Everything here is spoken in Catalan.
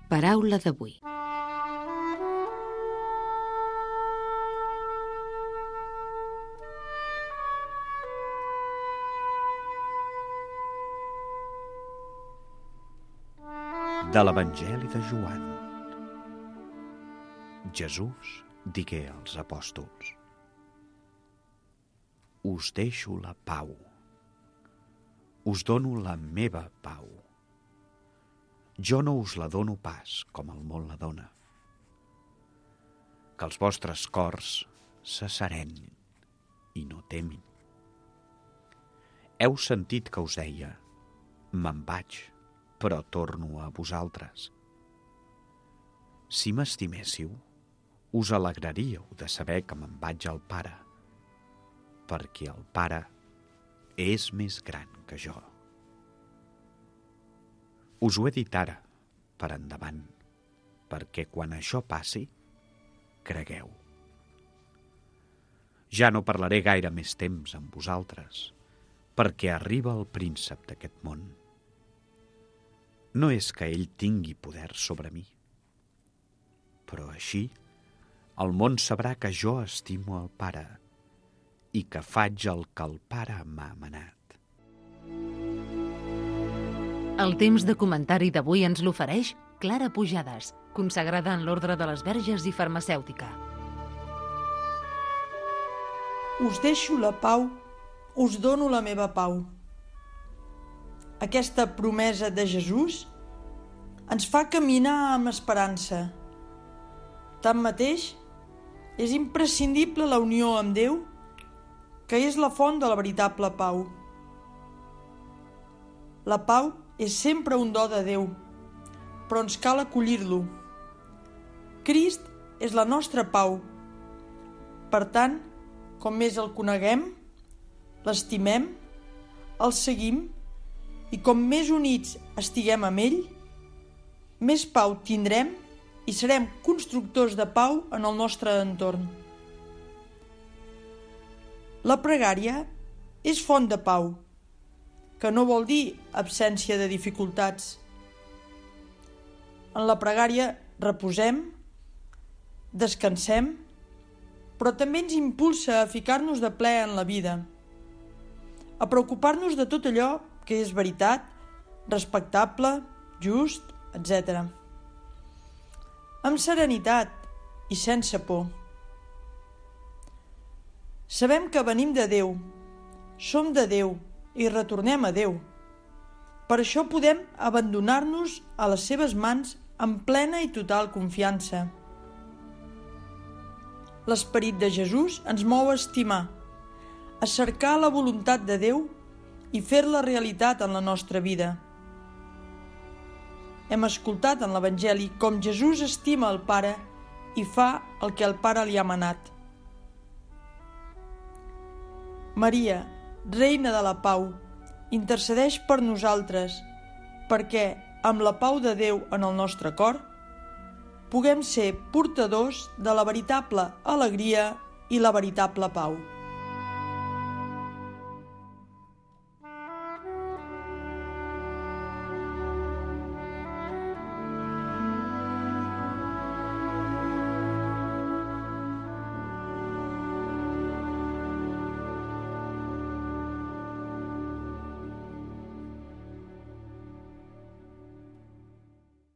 Paraula d'avui. De l'Evangeli de Joan. Jesús digué als apòstols: us deixo la pau, us dono la meva pau. Jo no us la dono pas com el món la dona. Que els vostres cors s'asserenyin i no temin. Heu sentit que us deia: me'n vaig, però torno a vosaltres. Si m'estiméssiu, us alegraríeu de saber que me'n vaig al Pare, perquè el Pare és més gran que jo. Us ho he dit ara, per endavant, perquè quan això passi, cregueu. Ja no parlaré gaire més temps amb vosaltres, perquè arriba el príncep d'aquest món. No és que ell tingui poder sobre mi, però així el món sabrà que jo estimo el Pare i que faig el que el Pare m'ha manat. El temps de comentari d'avui ens l'ofereix Clara Pujades, consagrada en l'Ordre de les Verges i farmacèutica. Us deixo la pau, us dono la meva pau. Aquesta promesa de Jesús ens fa caminar amb esperança. Tanmateix, és imprescindible la unió amb Déu, que és la font de la veritable pau. La pau és sempre un do de Déu, però ens cal acollir-lo. Crist és la nostra pau. Per tant, com més el coneguem, l'estimem, el seguim, i com més units estiguem amb ell, més pau tindrem i serem constructors de pau en el nostre entorn. La pregària és font de pau, que no vol dir absència de dificultats. En la pregària reposem, descansem, però també ens impulsa a ficar-nos de ple en la vida, a preocupar-nos de tot allò que és veritat, respectable, just, etc. Amb serenitat i sense por. Sabem que venim de Déu, som de Déu i retornem a Déu. Per això podem abandonar-nos a les seves mans amb plena i total confiança. L'esperit de Jesús ens mou a estimar, a cercar la voluntat de Déu i fer-la realitat en la nostra vida. Hem escoltat en l'Evangeli com Jesús estima el Pare i fa el que el Pare li ha manat. Maria, Reina de la Pau, intercedeix per nosaltres perquè, amb la pau de Déu en el nostre cor, puguem ser portadors de la veritable alegria i la veritable pau.